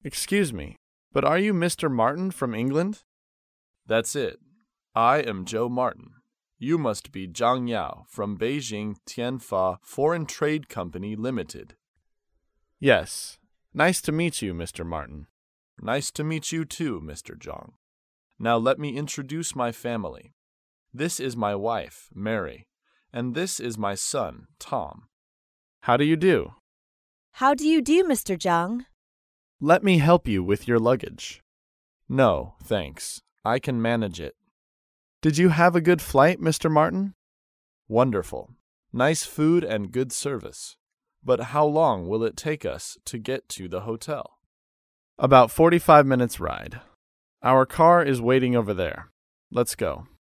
Excuse me, but are you Mr. Martin from England? That's it. I am Joe Martin. You must be Zhang Yao from Beijing Tianfa Foreign Trade Company Limited. Yes. Nice to meet you, Mr. Martin. Nice to meet you too, Mr. Zhang. Now let me introduce my family. This is my wife, Mary, and this is my son, Tom. How do you do? How do you do, Mr. Zhang? Let me help you with your luggage. No, thanks. I can manage it. Did you have a good flight, Mr. Martin? Wonderful. Nice food and good service. But how long will it take us to get to the hotel? About 45 minutes ride. Our car is waiting over there. Let's go.